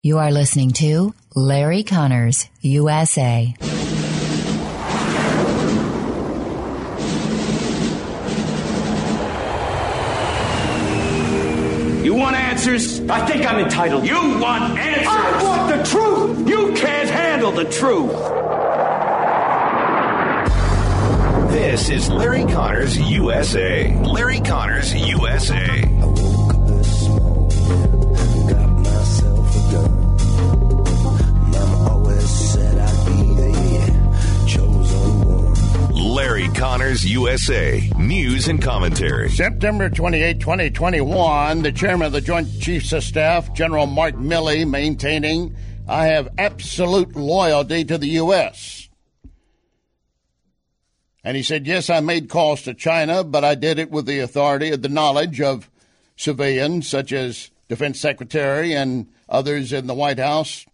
You are listening to Larry Connors, USA. You want answers? I think I'm entitled. You want answers? I want the truth! You can't handle the truth. This is Larry Connors, USA. Larry Connors, USA. I woke up this morning, got myself a gun. Mama always said I'd be the chosen one. Larry Connors, USA. News and commentary. September 28, 2021, the chairman of the Joint Chiefs of Staff, General Mark Milley, maintaining, I have absolute loyalty to the U.S. And he said, yes, I made calls to China, but I did it with the authority of the knowledge of civilians such as Defense Secretary and others in the White House.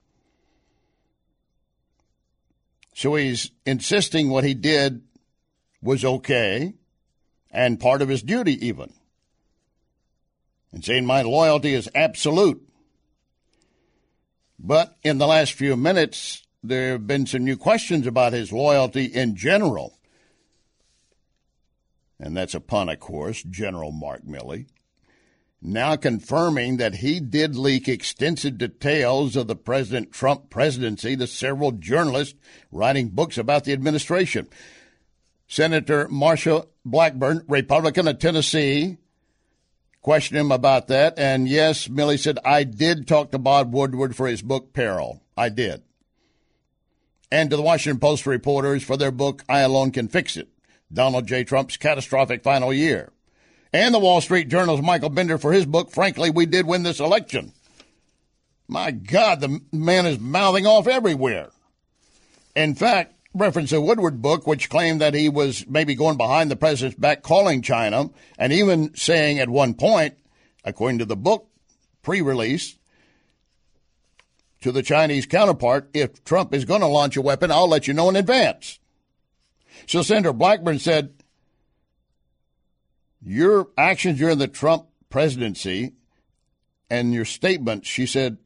So he's insisting what he did was okay and part of his duty even. And saying my loyalty is absolute. But in the last few minutes, there have been some new questions about his loyalty in general. And that's a pun, of course, General Mark Milley, now confirming that he did leak extensive details of the President Trump presidency to several journalists writing books about the administration. Senator Marsha Blackburn, Republican of Tennessee, questioned him about that. And yes, Milley said, I did talk to Bob Woodward for his book, Peril. I did. And to the Washington Post reporters for their book, I Alone Can Fix It, Donald J. Trump's catastrophic final year. And the Wall Street Journal's Michael Bender for his book, Frankly, We Did Win This Election. My God, the man is mouthing off everywhere. In fact, reference a Woodward book, which claimed that he was maybe going behind the president's back calling China, and even saying at one point, according to the book pre-release, to the Chinese counterpart, if Trump is going to launch a weapon, I'll let you know in advance. So Senator Blackburn said, your actions during the Trump presidency and your statements, she said,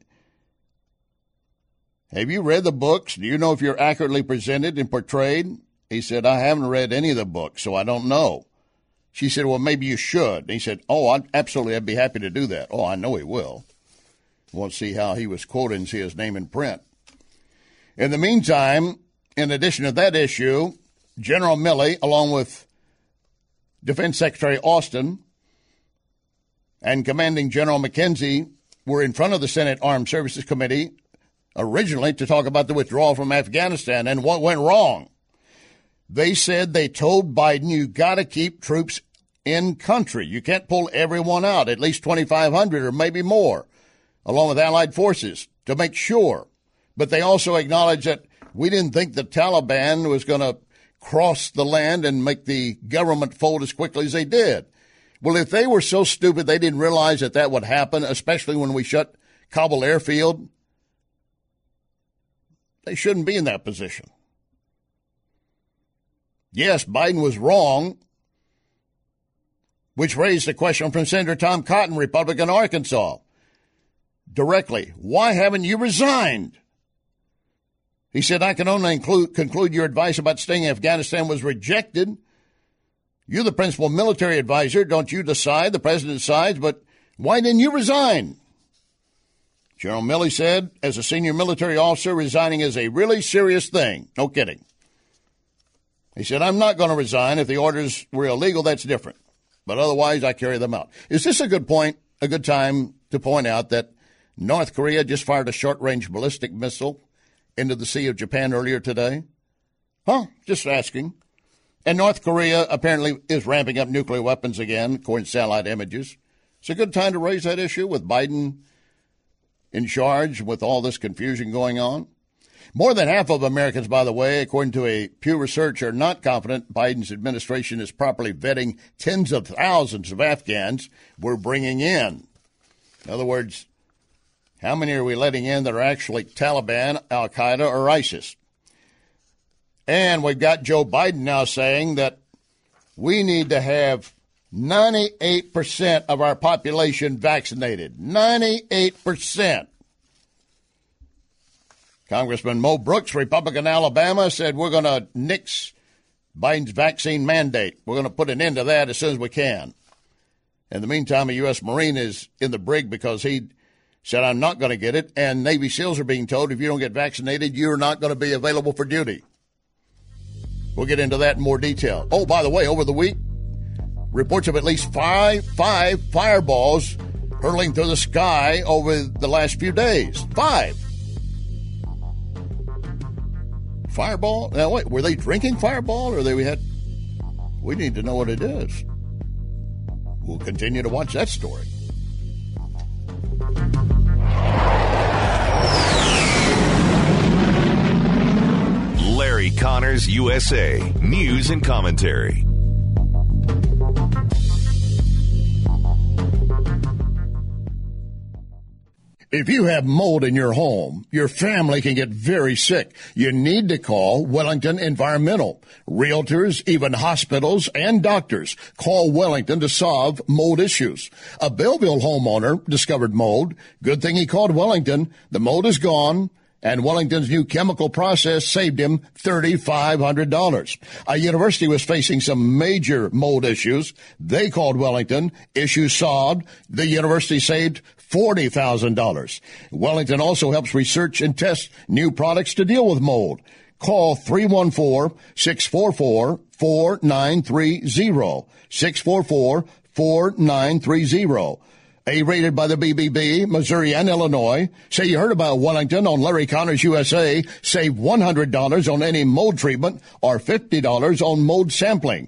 have you read the books? Do you know if you're accurately presented and portrayed? He said, I haven't read any of the books, so I don't know. She said, well, maybe you should. And he said, absolutely, I'd be happy to do that. Oh, I know he will. We'll see how he was quoted and see his name in print. In the meantime, in addition to that issue, General Milley, along with Defense Secretary Austin and Commanding General McKenzie, were in front of the Senate Armed Services Committee originally to talk about the withdrawal from Afghanistan and what went wrong. They said they told Biden, you got to keep troops in country. You can't pull everyone out, at least 2,500 or maybe more, along with allied forces, to make sure. But they also acknowledged that we didn't think the Taliban was going to cross the land and make the government fold as quickly as they did. Well, if they were so stupid they didn't realize that that would happen, especially when we shut Kabul airfield, they shouldn't be in that position. Yes, Biden was wrong, which raised a question from Senator Tom Cotton, Republican, Arkansas, directly. Why haven't you resigned? He said, I can only conclude your advice about staying in Afghanistan was rejected. You're the principal military advisor. Don't you decide? The president decides. But why didn't you resign? General Milley said, as a senior military officer, resigning is a really serious thing. No kidding. He said, I'm not going to resign. If the orders were illegal, that's different. But otherwise, I carry them out. Is this a good point, a good time to point out that North Korea just fired a short-range ballistic missile into the Sea of Japan earlier today? Just asking. And North Korea apparently is ramping up nuclear weapons again, according to satellite images. It's a good time to raise that issue with Biden in charge, with all this confusion going on. More than half of Americans, by the way, according to a Pew Research, are not confident Biden's administration is properly vetting tens of thousands of Afghans we're bringing in. In other words, how many are we letting in that are actually Taliban, Al-Qaeda, or ISIS? And we've got Joe Biden now saying that we need to have 98% of our population vaccinated. 98%. Congressman Mo Brooks, Republican Alabama, said we're going to nix Biden's vaccine mandate. We're going to put an end to that as soon as we can. In the meantime, a U.S. Marine is in the brig because he said, I'm not going to get it. And Navy SEALs are being told if you don't get vaccinated, you're not going to be available for duty. We'll get into that in more detail. Oh, by the way, over the week, reports of at least five fireballs hurtling through the sky over the last few days. 5. Fireball? Now, wait, were they drinking Fireball or we need to know what it is. We'll continue to watch that story. Larry Connors, USA. News and commentary. If you have mold in your home, your family can get very sick. You need to call Wellington Environmental. Realtors, even hospitals and doctors call Wellington to solve mold issues. A Belleville homeowner discovered mold. Good thing he called Wellington. The mold is gone, and Wellington's new chemical process saved him $3,500. A university was facing some major mold issues. They called Wellington. Issues solved. The university saved $40,000. Wellington also helps research and test new products to deal with mold. Call 314-644-4930. 644-4930. A-rated by the BBB, Missouri and Illinois. Say you heard about Wellington on Larry Connors USA. Save $100 on any mold treatment or $50 on mold sampling.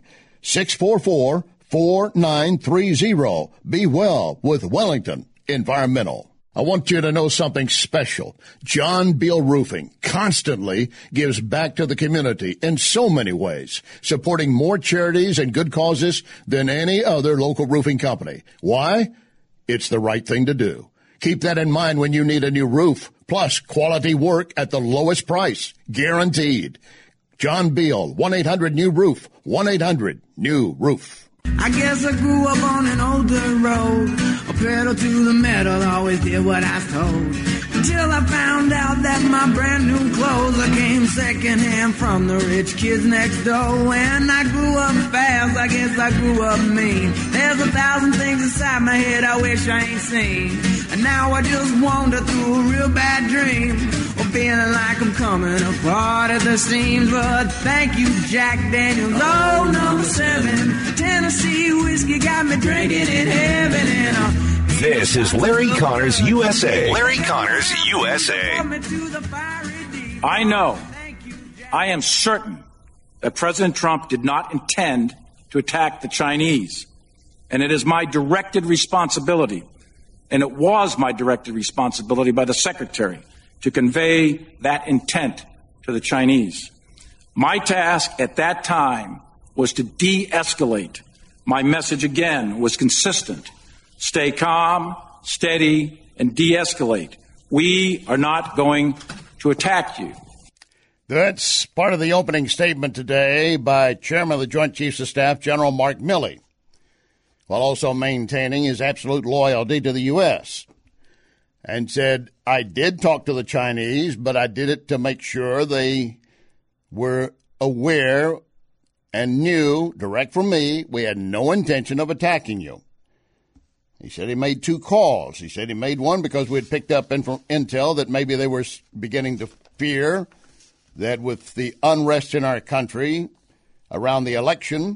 644-4930. Be well with Wellington Environmental. I want you to know something special. John Beal Roofing constantly gives back to the community in so many ways, supporting more charities and good causes than any other local roofing company. Why? It's the right thing to do. Keep that in mind when you need a new roof, plus quality work at the lowest price, guaranteed. John Beal, 1-800-NEW-ROOF, 1-800-NEW-ROOF. I guess I grew up on an older road, a pedal to the metal, always did what I was told. Until I found out that my brand new clothes I came secondhand from the rich kids next door. And I grew up fast, I guess I grew up mean. There's 1,000 things inside my head I wish I ain't seen. And now I just wander through a real bad dream, or feeling like I'm coming apart at the seams. But thank you, Jack Daniels, oh, number 7. Tennessee whiskey got me drinking in heaven. And This is Larry Connors USA. Larry Connors USA. I know, I am certain that President Trump did not intend to attack the Chinese. And it is my directed responsibility, and it was my directed responsibility by the Secretary, to convey that intent to the Chinese. My task at that time was to de-escalate. My message, again, was consistent. Stay calm, steady, and de-escalate. We are not going to attack you. That's part of the opening statement today by Chairman of the Joint Chiefs of Staff, General Mark Milley, while also maintaining his absolute loyalty to the U.S., and said, I did talk to the Chinese, but I did it to make sure they were aware and knew, direct from me, we had no intention of attacking you. He said he made 2 calls. He said he made one because we had picked up intel that maybe they were beginning to fear that with the unrest in our country around the election,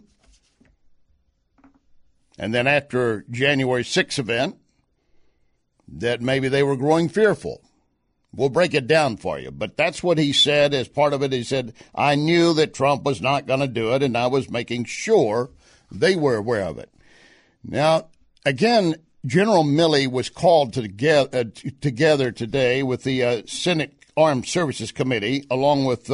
and then after January 6th event, that maybe they were growing fearful. We'll break it down for you. But that's what he said as part of it. He said, I knew that Trump was not going to do it, and I was making sure they were aware of it. Now, again, General Milley was called together today with the Senate Armed Services Committee, along with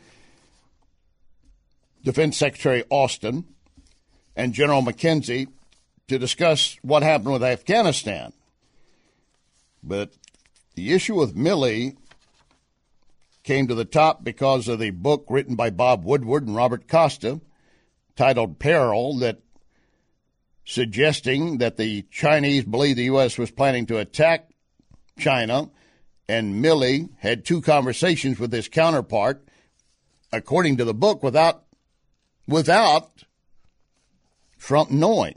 Defense Secretary Austin and General McKenzie, to discuss what happened with Afghanistan. But the issue with Milley came to the top because of the book written by Bob Woodward and Robert Costa titled Peril, that suggesting that the Chinese believed the U.S. was planning to attack China And Milley had 2 conversations with his counterpart, according to the book, without Trump knowing.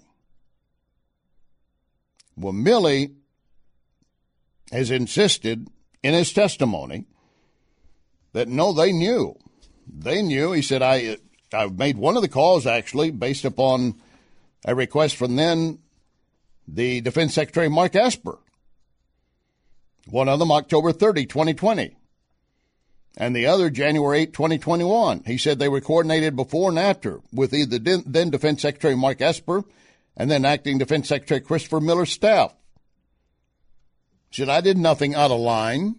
Well, Milley has insisted in his testimony that no, they knew. They knew. He said, I made one of the calls, actually, based upon a request from then the Defense Secretary Mark Esper. One of them October 30, 2020. And the other January 8, 2021. He said they were coordinated before and after with either then Defense Secretary Mark Esper and then Acting Defense Secretary Christopher Miller's staff. He said, I did nothing out of line.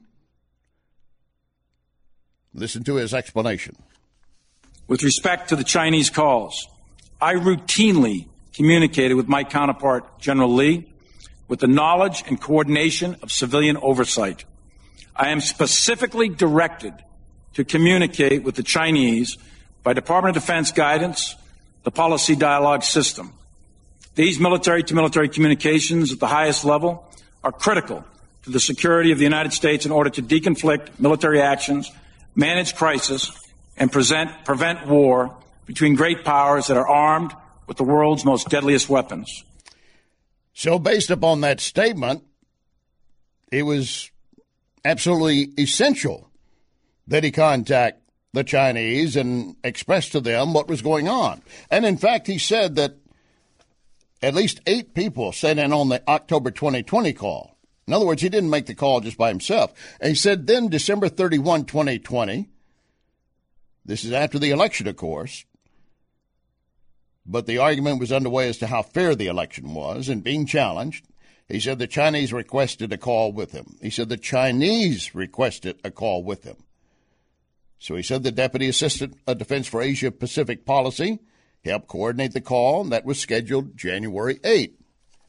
Listen to his explanation. With respect to the Chinese calls, I routinely communicated with my counterpart, General Lee, with the knowledge and coordination of civilian oversight. I am specifically directed to communicate with the Chinese by Department of Defense guidance, the policy dialogue system. These military-to-military communications at the highest level are critical to the security of the United States in order to deconflict military actions, manage crisis, and prevent war between great powers that are armed with the world's most deadliest weapons. So based upon that statement, it was absolutely essential that he contact the Chinese and express to them what was going on. And in fact, he said that at least 8 people sat in on the October 2020 call. In other words, he didn't make the call just by himself. And he said then December 31, 2020, this is after the election, of course, but the argument was underway as to how fair the election was and being challenged. He said the Chinese requested a call with him. He said the Chinese requested a call with him. So he said the Deputy Assistant of Defense for Asia Pacific Policy helped coordinate the call, and that was scheduled January 8.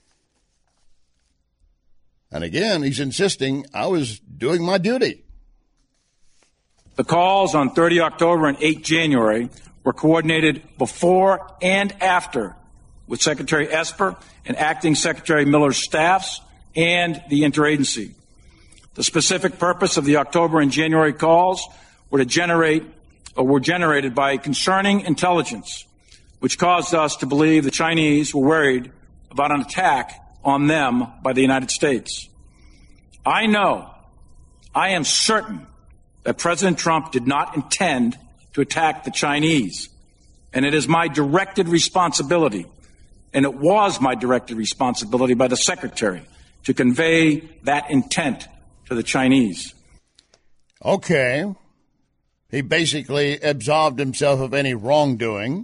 And again, he's insisting I was doing my duty. The calls on 30 October and 8 January were coordinated before and after with Secretary Esper and Acting Secretary Miller's staffs and the interagency. The specific purpose of the October and January calls were generated by concerning intelligence, which caused us to believe the Chinese were worried about an attack on them by the United States. I am certain that President Trump did not intend to attack the Chinese, and it is my directed responsibility, and it was my directed responsibility by the Secretary to convey that intent to the Chinese. Okay. He basically absolved himself of any wrongdoing.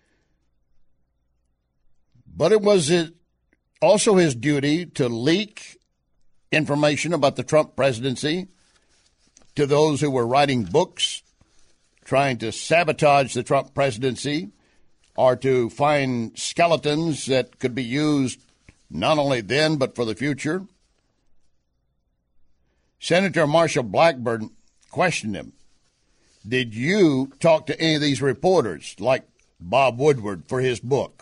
But it was also his duty to leak information about the Trump presidency to those who were writing books, trying to sabotage the Trump presidency, or to find skeletons that could be used not only then but for the future. Senator Marshall Blackburn questioned him. Did you talk to any of these reporters, like Bob Woodward, for his book?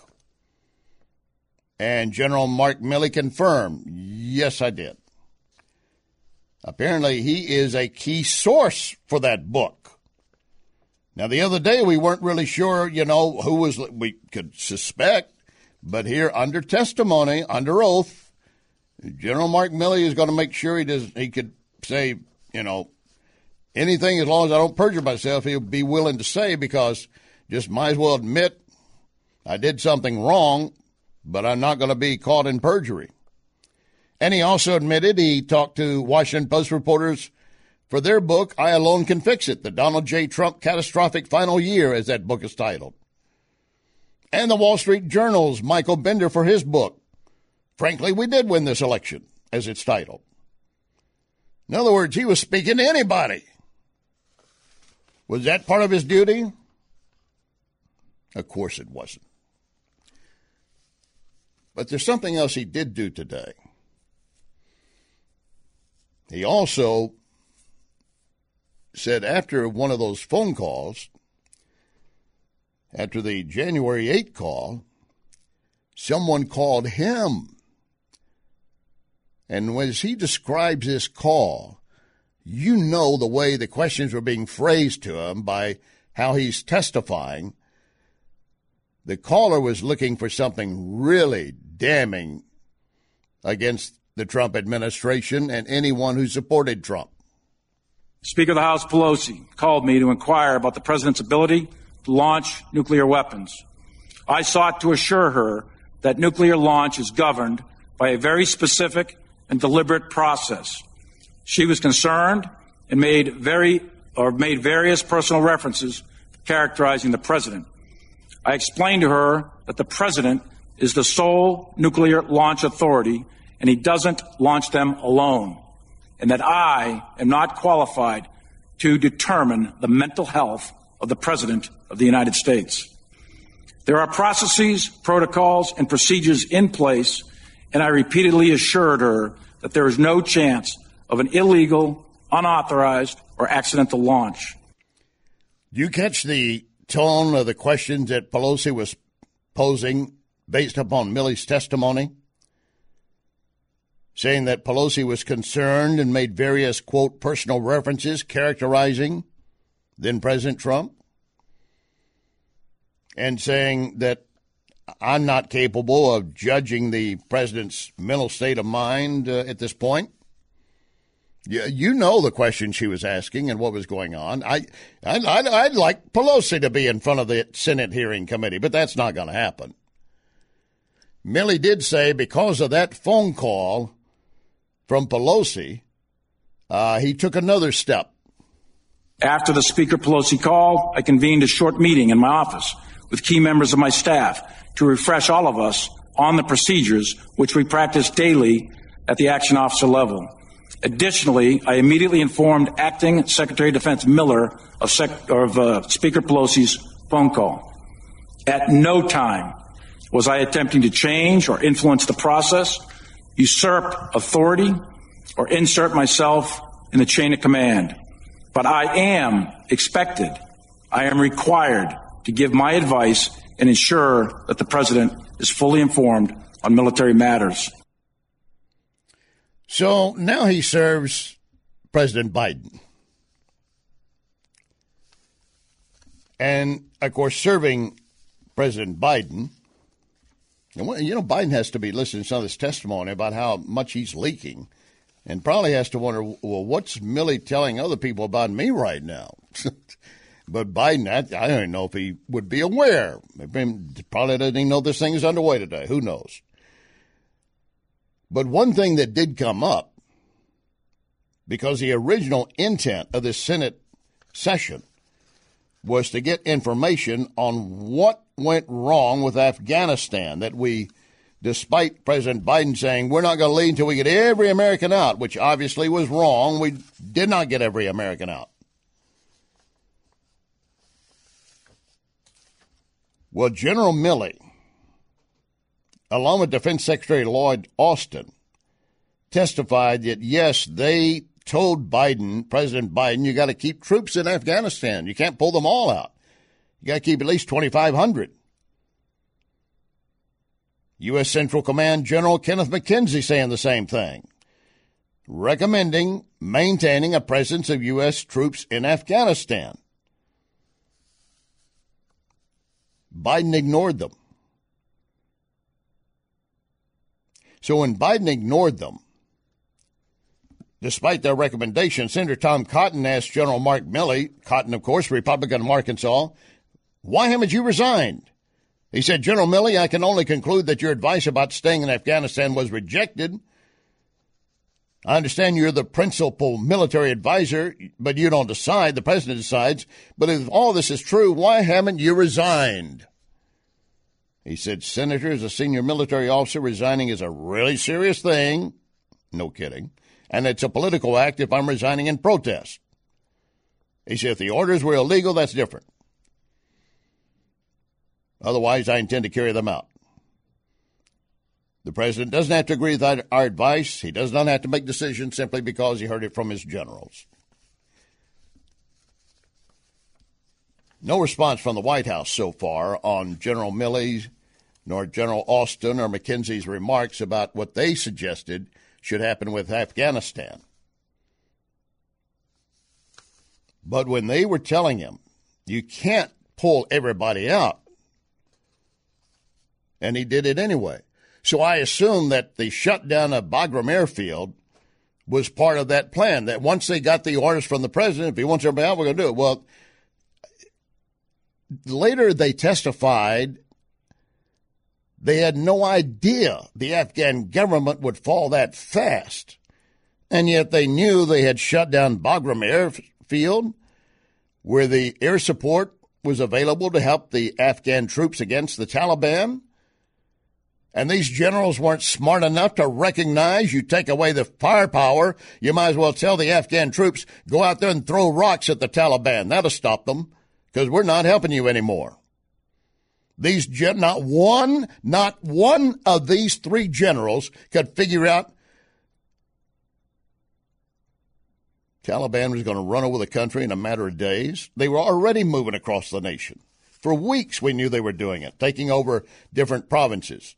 And General Mark Milley confirmed, yes, I did. Apparently, he is a key source for that book. Now, the other day, we weren't really sure, who was, we could suspect, but here, under testimony, under oath, General Mark Milley is going to make sure he could say, anything as long as I don't perjure myself, he'll be willing to say, because just might as well admit I did something wrong, but I'm not going to be caught in perjury. And he also admitted he talked to Washington Post reporters for their book, I Alone Can Fix It, the Donald J. Trump Catastrophic Final Year, as that book is titled. And the Wall Street Journal's Michael Bender for his book, Frankly, We Did Win This Election, as it's titled. In other words, he was speaking to anybody. Was that part of his duty? Of course it wasn't. But there's something else he did do today. He also said after one of those phone calls, after the January 8 call, someone called him. And as he describes this call, You know the way the questions were being phrased to him by how he's testifying. The caller was looking for something really damning against the Trump administration and anyone who supported Trump. Speaker of the House Pelosi called me to inquire about the president's ability to launch nuclear weapons. I sought to assure her that nuclear launch is governed by a very specific and deliberate process. She was concerned and made various personal references characterizing the president. I explained to her that the president is the sole nuclear launch authority and he doesn't launch them alone, and that I am not qualified to determine the mental health of the President of the United States. There are processes, protocols, and procedures in place, and I repeatedly assured her that there is no chance of an illegal, unauthorized, or accidental launch. Do you catch the tone of the questions that Pelosi was posing based upon Milley's testimony? Saying that Pelosi was concerned and made various, quote, personal references characterizing then President Trump, and saying that I'm not capable of judging the president's mental state of mind at this point. You know the question she was asking and what was going on. I'd like Pelosi to be in front of the Senate hearing committee, but that's not going to happen. Milley did say because of that phone call from Pelosi, he took another step. After the Speaker Pelosi call, I convened a short meeting in my office with key members of my staff to refresh all of us on the procedures which we practice daily at the action officer level. Additionally, I immediately informed Acting Secretary of Defense Miller of Speaker Pelosi's phone call. At no time was I attempting to change or influence the process, usurp authority, or insert myself in the chain of command. But I am expected, I am required to give my advice and ensure that the president is fully informed on military matters. So now he serves President Biden. And, of course, serving President Biden, Biden has to be listening to some of this testimony about how much he's leaking and probably has to wonder, well, what's Milley telling other people about me right now? But Biden, I don't know if he would be aware. Probably doesn't even know this thing is underway today. Who knows? But one thing that did come up, because the original intent of this Senate session was to get information on what went wrong with Afghanistan, that we, despite President Biden saying we're not going to leave until we get every American out, which obviously was wrong, we did not get every American out. Well, General Milley, along with Defense Secretary Lloyd Austin, testified that, yes, they told President Biden, you got to keep troops in Afghanistan. You can't pull them all out. You got to keep at least 2,500. U.S. Central Command General Kenneth McKenzie saying the same thing, recommending maintaining a presence of U.S. troops in Afghanistan. Biden ignored them. So when Biden ignored them, despite their recommendation, Senator Tom Cotton asked General Mark Milley, Cotton, of course, Republican from Arkansas, why haven't you resigned? He said, General Milley, I can only conclude that your advice about staying in Afghanistan was rejected. I understand you're the principal military advisor, but you don't decide. The president decides. But if all this is true, why haven't you resigned? He said, Senator, as a senior military officer, resigning is a really serious thing. No kidding. And it's a political act if I'm resigning in protest. He said, if the orders were illegal, that's different. Otherwise, I intend to carry them out. The president doesn't have to agree with our advice. He does not have to make decisions simply because he heard it from his generals. No response from the White House so far on General Milley's, nor General Austin or McKenzie's remarks about what they suggested should happen with Afghanistan. But when they were telling him, you can't pull everybody out, and he did it anyway. So I assume that the shutdown of Bagram Airfield was part of that plan, that once they got the orders from the president, if he wants everybody out, we're going to do it. Well, later they testified they had no idea the Afghan government would fall that fast, and yet they knew they had shut down Bagram Airfield, where the air support was available to help the Afghan troops against the Taliban. And these generals weren't smart enough to recognize you take away the firepower, you might as well tell the Afghan troops, go out there and throw rocks at the Taliban. That'll stop them, because we're not helping you anymore. Not one of these three generals could figure out Taliban was going to run over the country in a matter of days. They were already moving across the nation. For weeks we knew they were doing it, taking over different provinces.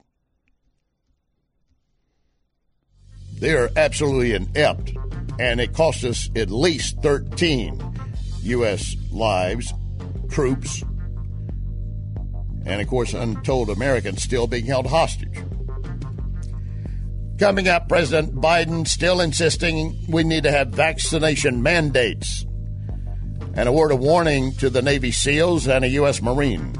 They're absolutely inept, and it cost us at least 13 U.S. lives, troops, and, of course, untold Americans still being held hostage. Coming up, President Biden still insisting we need to have vaccination mandates, and a word of warning to the Navy SEALs and a U.S. Marine.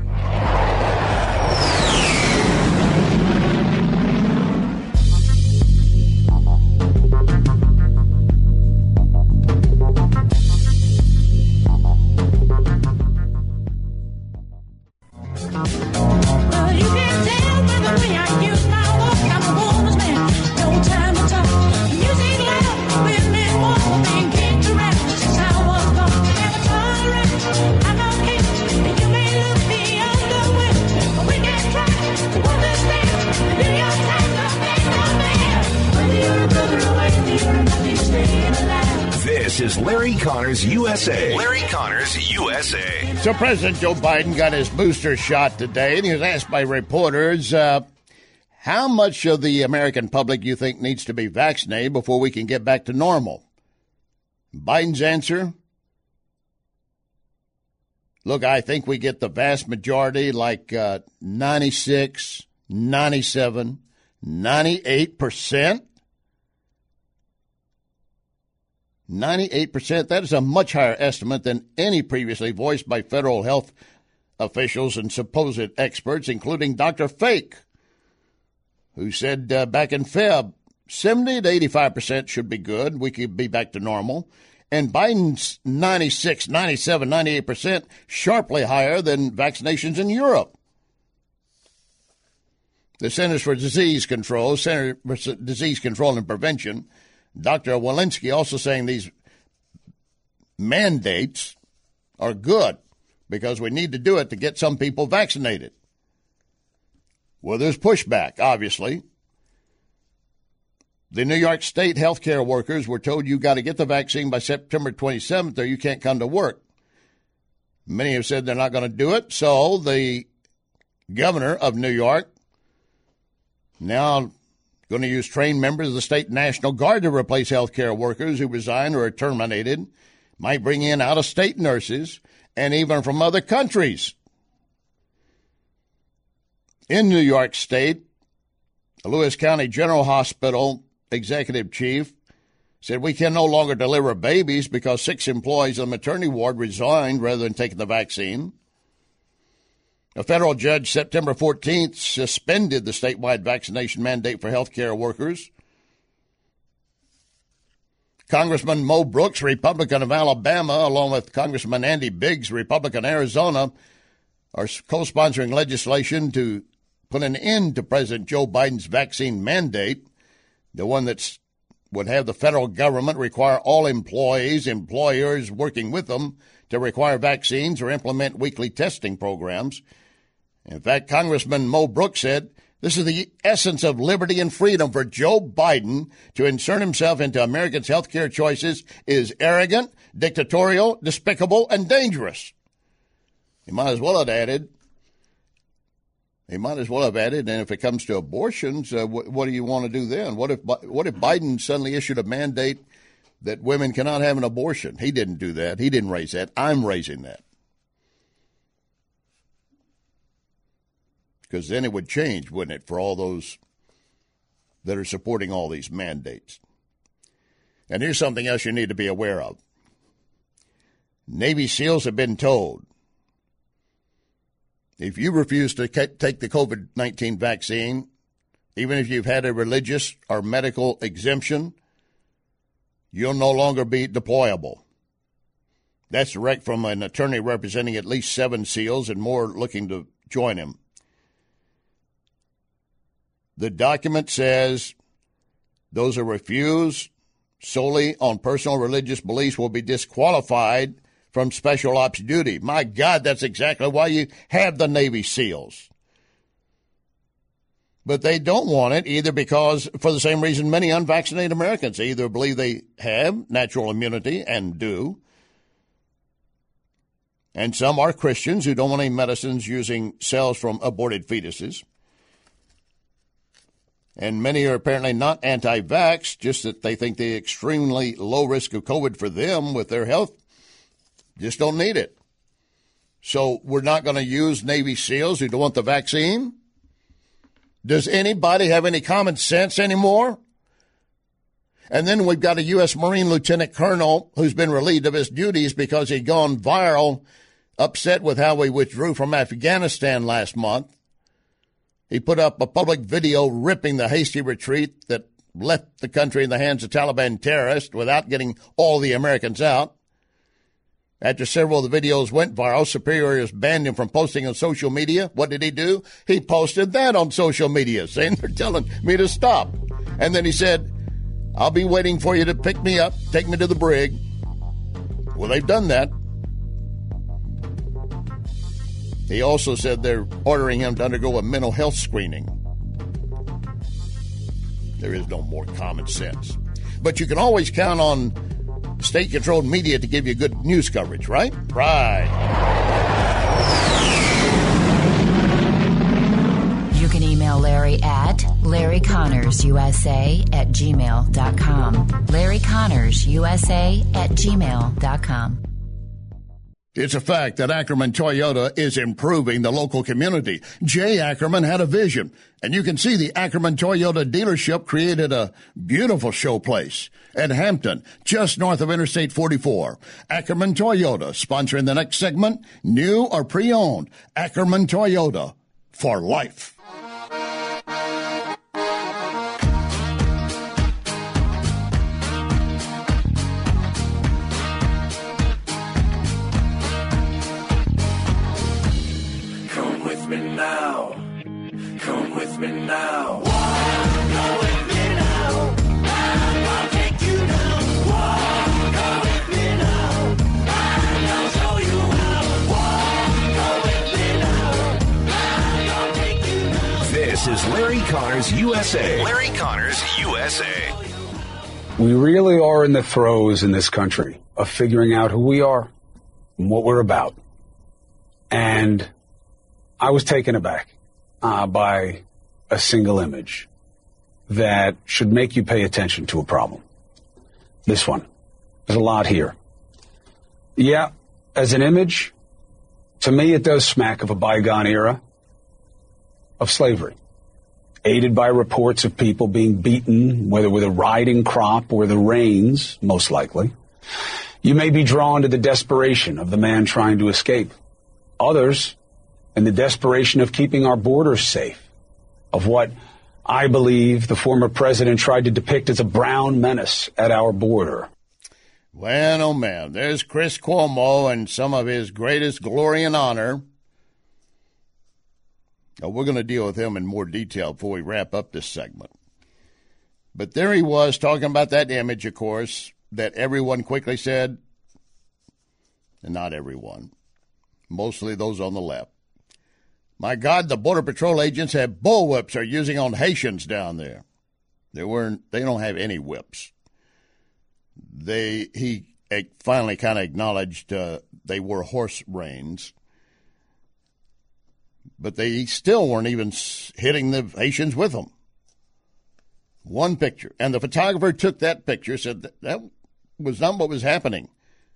This is Larry Connors USA. Larry Connors USA. So President Joe Biden got his booster shot today, and he was asked by reporters, how much of the American public you think needs to be vaccinated before we can get back to normal? Biden's answer, look, I think we get the vast majority, like 96, 97, 98%. 98%, that is a much higher estimate than any previously voiced by federal health officials and supposed experts, including Dr. Fake, who said back in Feb, 70 to 85% should be good. We could be back to normal. And Biden's 96, 97, 98%, sharply higher than vaccinations in Europe. The Centers for Disease Control and Prevention, Dr. Walensky also saying these mandates are good because we need to do it to get some people vaccinated. Well, there's pushback, obviously. The New York State healthcare workers were told you got to get the vaccine by September 27th or you can't come to work. Many have said they're not going to do it, so the governor of New York now going to use trained members of the state National Guard to replace healthcare workers who resign or are terminated, might bring in out-of-state nurses, and even from other countries. In New York State, the Lewis County General Hospital executive chief said we can no longer deliver babies because 6 employees of the maternity ward resigned rather than taking the vaccine. A federal judge September 14th suspended the statewide vaccination mandate for healthcare workers. Congressman Mo Brooks, Republican of Alabama, along with Congressman Andy Biggs, Republican of Arizona, are co-sponsoring legislation to put an end to President Joe Biden's vaccine mandate, the one that would have the federal government require all employers working with them to require vaccines or implement weekly testing programs. In fact, Congressman Mo Brooks said, this is the essence of liberty and freedom for Joe Biden to insert himself into Americans' health care choices is arrogant, dictatorial, despicable, and dangerous. He might as well have added, and if it comes to abortions, what do you want to do then? What if Biden suddenly issued a mandate that women cannot have an abortion. He didn't do that. He didn't raise that. I'm raising that. Because then it would change, wouldn't it, for all those that are supporting all these mandates. And here's something else you need to be aware of. Navy SEALs have been told, if you refuse to take the COVID-19 vaccine, even if you've had a religious or medical exemption, you'll no longer be deployable. That's direct from an attorney representing at least 7 SEALs and more looking to join him. The document says those who refuse solely on personal religious beliefs will be disqualified from special ops duty. My God, that's exactly why you have the Navy SEALs. But they don't want it either because, for the same reason many unvaccinated Americans either believe they have natural immunity and do, and some are Christians who don't want any medicines using cells from aborted fetuses. And many are apparently not anti-vax, just that they think the extremely low risk of COVID for them with their health just don't need it. So we're not going to use Navy SEALs who don't want the vaccine? Does anybody have any common sense anymore? And then we've got a U.S. Marine Lieutenant Colonel who's been relieved of his duties because he'd gone viral, upset with how we withdrew from Afghanistan last month. He put up a public video ripping the hasty retreat that left the country in the hands of Taliban terrorists without getting all the Americans out. After several of the videos went viral, superiors banned him from posting on social media. What did he do? He posted that on social media, saying they're telling me to stop. And then he said, I'll be waiting for you to pick me up, take me to the brig. Well, they've done that. He also said they're ordering him to undergo a mental health screening. There is no more common sense. But you can always count on state-controlled media to give you good news coverage, right? Right. You can email Larry at LarryConnorsUSA@gmail.com. LarryConnorsUSA@gmail.com. It's a fact that Ackerman Toyota is improving the local community. Jay Ackerman had a vision, and you can see the Ackerman Toyota dealership created a beautiful showplace at Hampton, just north of Interstate 44. Ackerman Toyota, sponsoring the next segment, new or pre-owned. Ackerman Toyota, for life. Come with me now. Go with me now. I'm gonna take you down. Go with me now. I'm gonna show you how. Go with me now. I'm gonna take you down. This is Larry Connors USA. Larry Connors USA. We really are in the throes in this country of figuring out who we are and what we're about. And I was taken aback by a single image that should make you pay attention to a problem. This one. There's a lot here. Yeah, as an image, to me it does smack of a bygone era of slavery, aided by reports of people being beaten, whether with a riding crop or the reins, most likely. You may be drawn to the desperation of the man trying to escape. Others, in the desperation of keeping our borders safe, of what I believe the former president tried to depict as a brown menace at our border. Well, oh man, there's Chris Cuomo and some of his greatest glory and honor. Now, we're going to deal with him in more detail before we wrap up this segment. But there he was talking about that image, of course, that everyone quickly said, and not everyone, mostly those on the left. My God, the Border Patrol agents have bullwhips they're using on Haitians down there. They don't have any whips. He finally kind of acknowledged they were horse reins, but they still weren't even hitting the Haitians with them. One picture, and the photographer took that picture, said was not what was happening.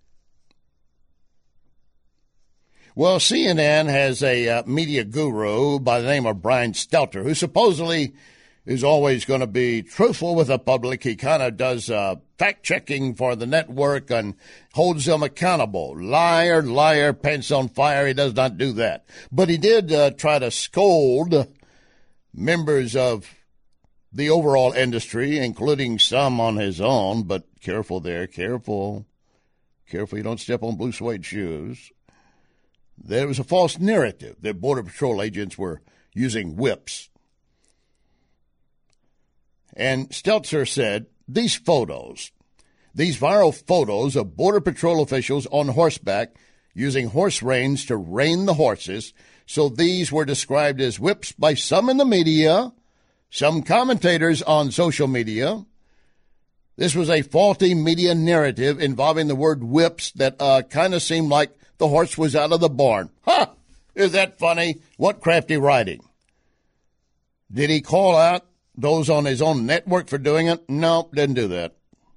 Well, CNN has a media guru by the name of Brian Stelter, who supposedly is always going to be truthful with the public. He kind of does fact-checking for the network and holds them accountable. Liar, liar, pants on fire. He does not do that. But he did try to scold members of the overall industry, including some on his own. But careful there, careful. Careful you don't step on blue suede shoes. There was a false narrative that Border Patrol agents were using whips. And Stelter said, these viral photos of Border Patrol officials on horseback using horse reins to rein the horses, so these were described as whips by some in the media, some commentators on social media. This was a faulty media narrative involving the word whips that kind of seemed like the horse was out of the barn. Ha! Is that funny? What crafty writing. Did he call out those on his own network for doing it? No, didn't do that.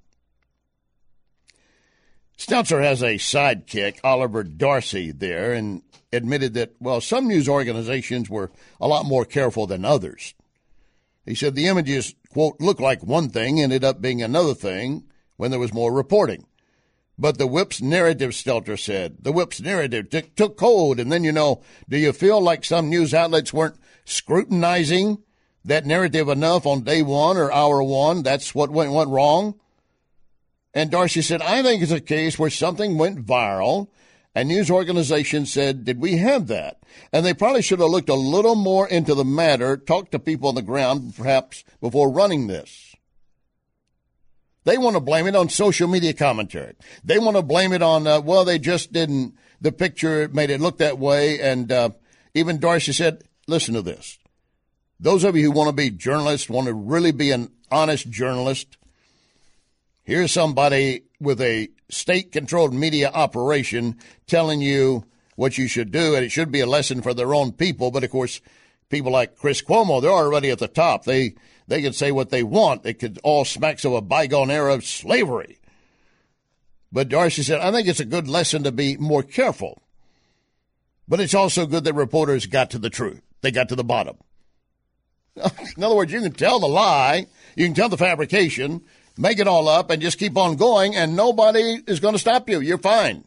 Stelter has a sidekick, Oliver Darcy, there, and admitted that, well, some news organizations were a lot more careful than others. He said the images, quote, looked like one thing, ended up being another thing when there was more reporting. But the whips narrative, Stelter said, the whips narrative took hold. And then, do you feel like some news outlets weren't scrutinizing that narrative enough on day one or hour one? That's what went wrong. And Darcy said, I think it's a case where something went viral and news organizations said, did we have that? And they probably should have looked a little more into the matter, talked to people on the ground perhaps before running this. They want to blame it on social media commentary. They want to blame it on, they just didn't, the picture made it look that way. And even Darcy said, listen to this. Those of you who want to be journalists, want to really be an honest journalist, here's somebody with a state-controlled media operation telling you what you should do, and it should be a lesson for their own people. But, of course, people like Chris Cuomo, they're already at the top. They can say what they want. It could all smacks of a bygone era of slavery. But Darcy said, I think it's a good lesson to be more careful. But it's also good that reporters got to the truth. They got to the bottom. In other words, you can tell the lie, you can tell the fabrication, make it all up, and just keep on going, and nobody is going to stop you. You're fine.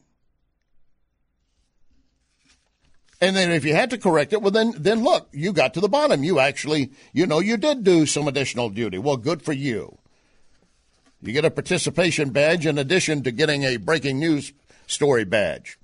And then if you had to correct it, well, then look, you got to the bottom. You actually, you did do some additional duty. Well, good for you. You get a participation badge in addition to getting a breaking news story badge.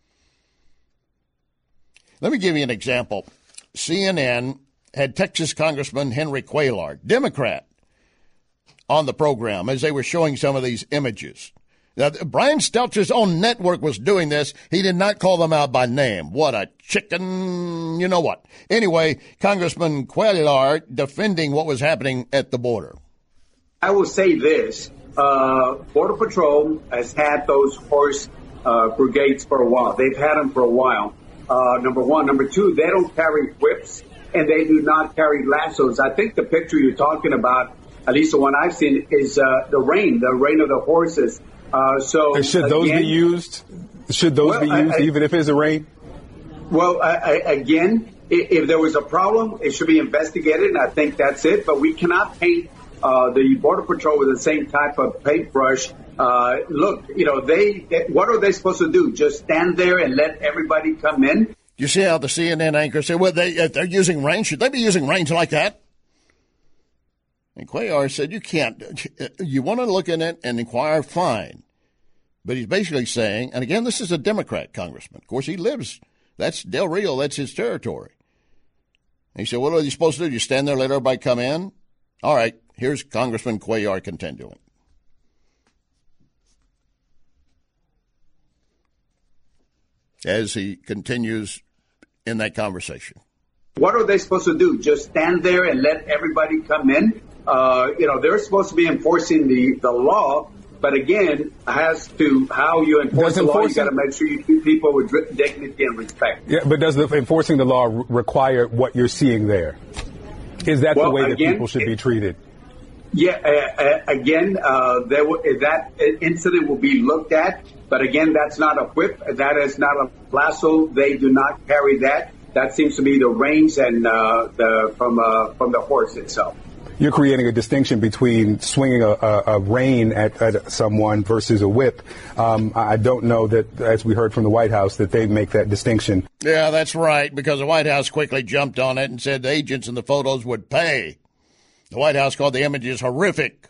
Let me give you an example. CNN had Texas Congressman Henry Cuellar, Democrat, on the program as they were showing some of these images. Now, Brian Stelter's own network was doing this. He did not call them out by name. What a chicken, you know what. Anyway, Congressman Cuellar defending what was happening at the border. I will say this. Border Patrol has had those horse brigades for a while. They've had them for a while, number one. Number two, they don't carry whips, and they do not carry lassos. I think the picture you're talking about, at least the one I've seen, is the rein of the horses. Should those be used? Should those be used, even if it's a rein? Well, again, if there was a problem, it should be investigated, and I think that's it. But we cannot paint the Border Patrol with the same type of paintbrush. Look, what are they supposed to do? Just stand there and let everybody come in? You see how the CNN anchor said, well, they're using reins. Should they be using reins like that? And Cuellar said, you can't. You want to look at it and inquire, fine. But he's basically saying, and again, this is a Democrat congressman. Of course, he lives, that's Del Rio, that's his territory. And he said, what are you supposed to do? You stand there, let everybody come in? All right, here's Congressman Cuellar continuing. As he continues in that conversation. What are they supposed to do? Just stand there and let everybody come in? They're supposed to be enforcing the law, but again, as to how you enforce the law, you got to make sure you treat people with dignity and respect. Yeah, but does enforcing the law require what you're seeing there? Is that the way that people should be treated? Again, that incident will be looked at. But again, that's not a whip. That is not a lasso. They do not carry that. That seems to be the reins and from the horse itself. You're creating a distinction between swinging a rein at someone versus a whip. I don't know that, as we heard from the White House, that they make that distinction. Yeah, that's right, because the White House quickly jumped on it and said the agents in the photos would pay. The White House called the images horrific.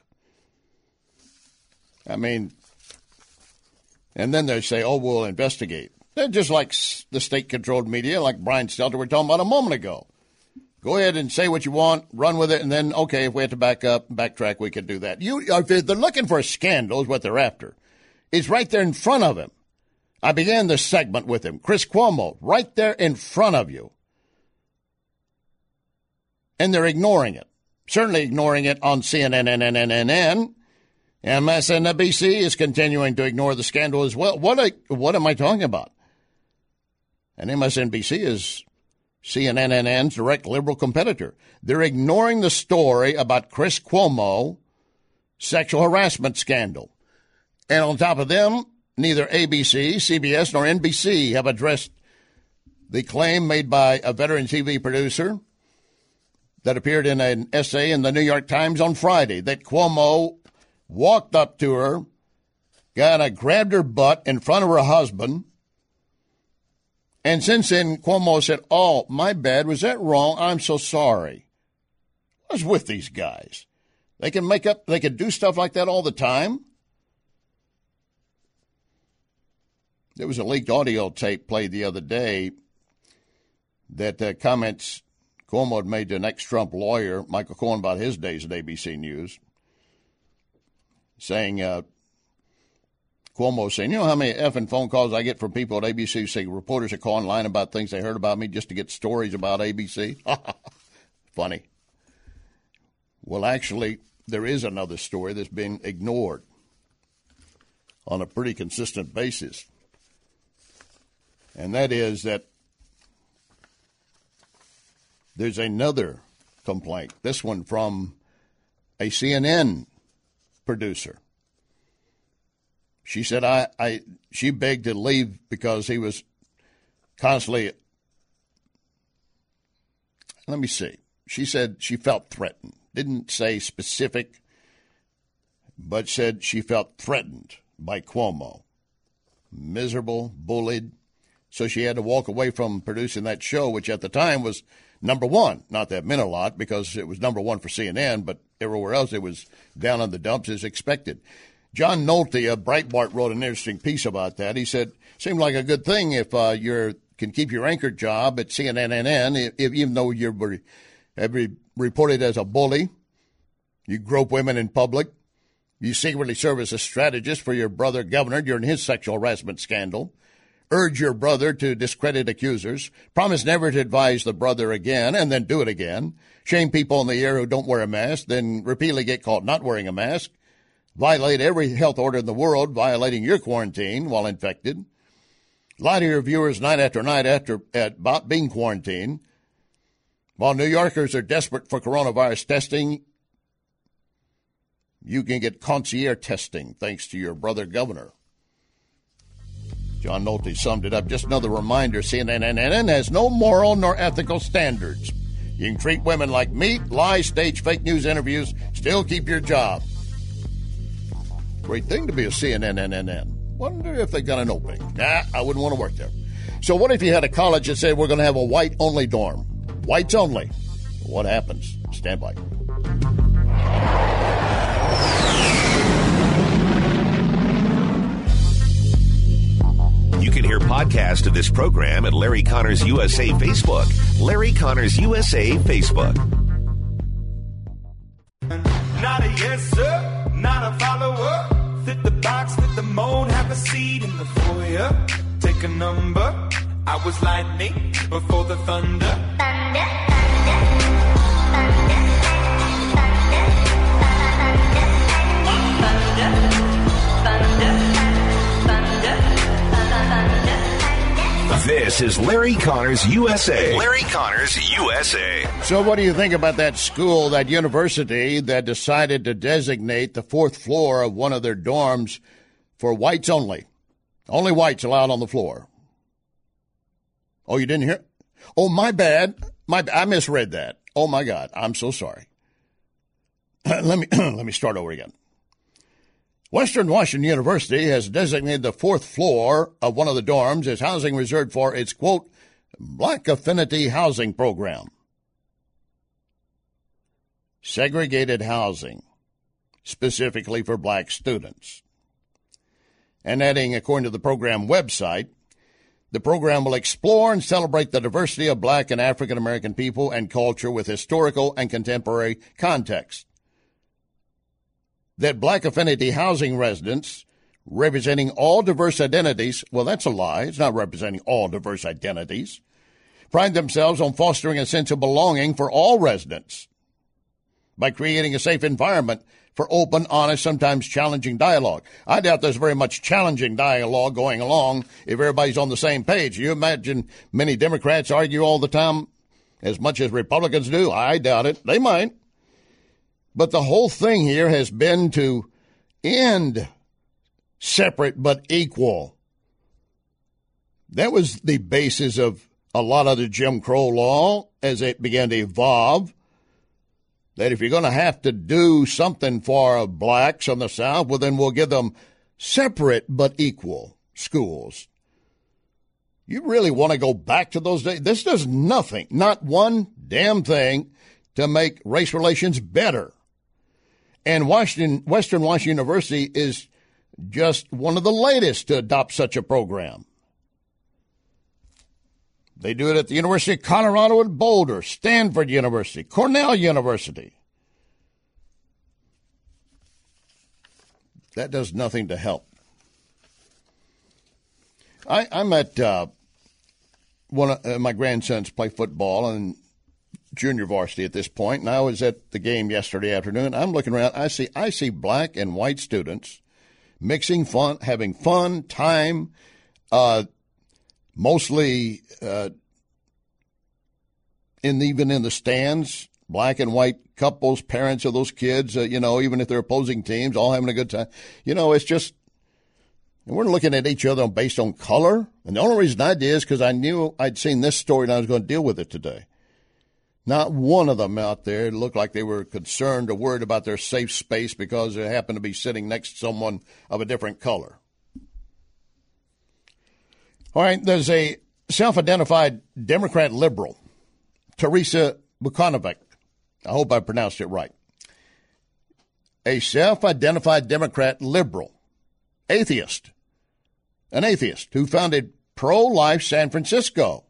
I mean, and then they say, oh, we'll investigate. They're just like the state-controlled media, like Brian Stelter were talking about a moment ago. Go ahead and say what you want, run with it, and then, okay, if we have to backtrack, we can do that. If they're looking for a scandal is what they're after. It's right there in front of him. I began this segment with him. Chris Cuomo, right there in front of you. And they're ignoring it. Certainly ignoring it on CNN, and MSNBC is continuing to ignore the scandal as well. What am I talking about? And MSNBC is CNN's direct liberal competitor. They're ignoring the story about Chris Cuomo sexual harassment scandal. And on top of them, neither ABC, CBS, nor NBC have addressed the claim made by a veteran TV producer that appeared in an essay in the New York Times on Friday that Cuomo walked up to her, grabbed her butt in front of her husband, and since then, Cuomo said, oh, my bad, was that wrong? I'm so sorry. What's with these guys? They can do stuff like that all the time? There was a leaked audio tape played the other day that comments Cuomo had made to an ex-Trump lawyer, Michael Cohen, about his days at ABC News, saying, Cuomo saying, you know how many effing phone calls I get from people at ABC who say reporters are calling line about things they heard about me just to get stories about ABC? Funny. Well, actually, there is another story that's been ignored on a pretty consistent basis. And that is that there's another complaint, this one from a CNN producer. She said she begged to leave because he was constantly, let me see. She said she felt threatened. Didn't say specific, but said she felt threatened by Cuomo. Miserable, bullied. So she had to walk away from producing that show, which at the time was number one. Not that meant a lot because it was number one for CNN, but everywhere else it was down in the dumps as expected. John Nolte of Breitbart wrote an interesting piece about that. He said, seemed like a good thing if you can keep your anchor job at CNN, even though you're reported as a bully, you grope women in public, you secretly serve as a strategist for your brother governor during his sexual harassment scandal, urge your brother to discredit accusers, promise never to advise the brother again, and then do it again, shame people in the air who don't wear a mask, then repeatedly get caught not wearing a mask, violate every health order in the world, violating your quarantine while infected, lie to your viewers night after night about being quarantined. While New Yorkers are desperate for coronavirus testing, you can get concierge testing thanks to your brother governor. John Nolte summed it up. Just another reminder, CNN has no moral nor ethical standards. You can treat women like meat, lie, stage fake news interviews, still keep your job. Great thing to be a CNN. Wonder if they got an opening. Nah, I wouldn't want to work there. So what if you had a college that said we're going to have a white-only dorm? Whites only. What happens? Stand by. You can hear podcast of this program at Larry Connors USA Facebook. Larry Connors USA Facebook. Not a yes, sir. Not a follower. Fit the box, fit the mold. Have a seat in the foyer. Take a number. I was lightning before the thunder. Thunder, thunder, thunder, thunder, thunder, thunder, thunder, thunder. This is Larry Connors USA. Larry Connors USA. So what do you think about that school, that university that decided to designate the fourth floor of one of their dorms for whites only? Only whites allowed on the floor. Oh, you didn't hear? Oh, my bad. I misread that. Oh, my God. I'm so sorry. Let me start over again. Western Washington University has designated the fourth floor of one of the dorms as housing reserved for its, quote, Black Affinity Housing Program. Segregated housing, specifically for black students. And adding, according to the program website, the program will explore and celebrate the diversity of black and African American people and culture with historical and contemporary context. That Black Affinity Housing residents representing all diverse identities, well, that's a lie. It's not representing all diverse identities. Pride themselves on fostering a sense of belonging for all residents by creating a safe environment for open, honest, sometimes challenging dialogue. I doubt there's very much challenging dialogue going along if everybody's on the same page. You imagine many Democrats argue all the time as much as Republicans do? I doubt it. They might. But the whole thing here has been to end separate but equal. That was the basis of a lot of the Jim Crow law as it began to evolve. That if you're going to have to do something for blacks on the South, well, then we'll give them separate but equal schools. You really want to go back to those days? This does nothing, not one damn thing, to make race relations better. And Western Washington University is just one of the latest to adopt such a program. They do it at the University of Colorado at Boulder, Stanford University, Cornell University. That does nothing to help. I'm at one of my grandsons play football and junior varsity at this point, and I was at the game yesterday afternoon. I'm looking around. I see black and white students mixing fun, having fun, time, mostly even in the stands, black and white couples, parents of those kids, even if they're opposing teams, all having a good time. It's just, and we're looking at each other based on color. And the only reason I did is because I knew I'd seen this story and I was going to deal with it today. Not one of them out there looked like they were concerned or worried about their safe space because they happened to be sitting next to someone of a different color. All right, there's a self-identified Democrat liberal, Teresa Bukonovic. I hope I pronounced it right. A self-identified Democrat liberal, an atheist who founded Pro-Life San Francisco.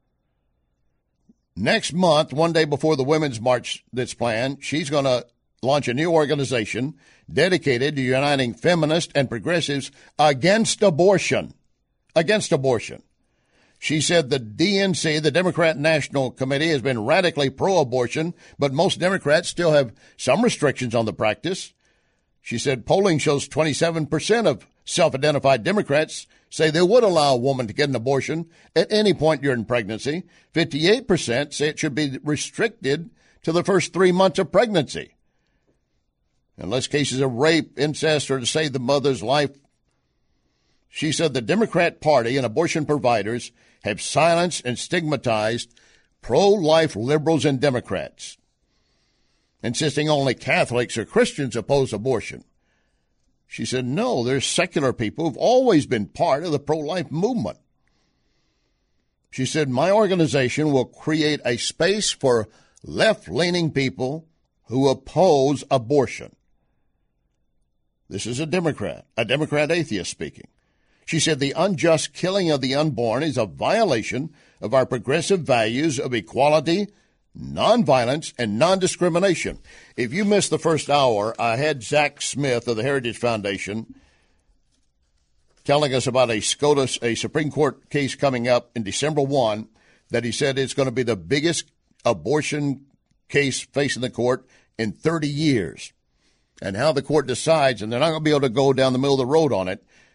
Next month, one day before the Women's March that's planned, she's going to launch a new organization dedicated to uniting feminists and progressives against abortion. Against abortion. She said the DNC, the Democrat National Committee, has been radically pro-abortion, but most Democrats still have some restrictions on the practice. She said polling shows 27% of self-identified Democrats say they would allow a woman to get an abortion at any point during pregnancy. 58% say it should be restricted to the first 3 months of pregnancy, unless cases of rape, incest, or to save the mother's life. She said the Democrat Party and abortion providers have silenced and stigmatized pro-life liberals and Democrats, insisting only Catholics or Christians oppose abortion. She said, no, there's secular people who've always been part of the pro-life movement. She said, my organization will create a space for left-leaning people who oppose abortion. This is a Democrat atheist speaking. She said the unjust killing of the unborn is a violation of our progressive values of equality, nonviolence, and non-discrimination. If you missed the first hour, I had Zach Smith of the Heritage Foundation telling us about a Supreme Court case coming up in December 1 that he said it's going to be the biggest abortion case facing the court in 30 years. And how the court decides, and they're not going to be able to go down the middle of the road on it,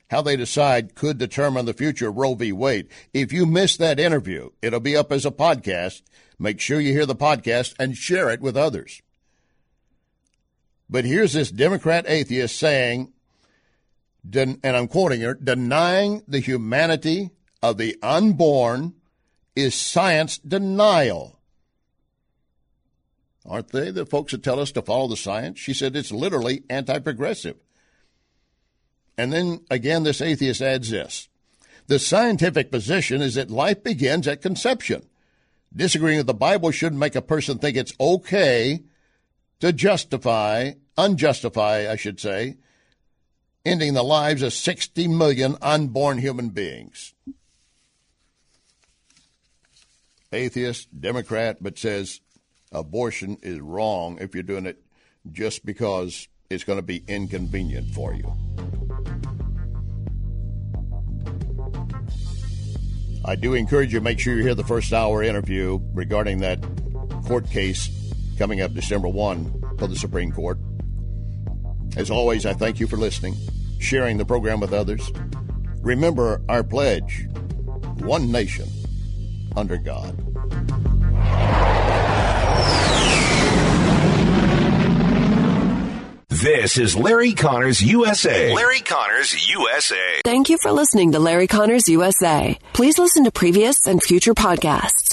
how they decide could determine the future of Roe v. Wade. If you missed that interview, it'll be up as a podcast. Make sure you hear the podcast and share it with others. But here's this Democrat atheist saying, and I'm quoting her, denying the humanity of the unborn is science denial. Aren't they the folks that tell us to follow the science? She said it's literally anti-progressive. And then, again, this atheist adds this. The scientific position is that life begins at conception. Disagreeing with the Bible shouldn't make a person think it's okay to unjustify, ending the lives of 60 million unborn human beings. Atheist, Democrat, but says abortion is wrong if you're doing it just because it's going to be inconvenient for you. I do encourage you to make sure you hear the first hour interview regarding that court case coming up December 1 for the Supreme Court. As always, I thank you for listening, sharing the program with others. Remember our pledge, one nation under God. This is Larry Connors USA. Larry Connors USA. Thank you for listening to Larry Connors USA. Please listen to previous and future podcasts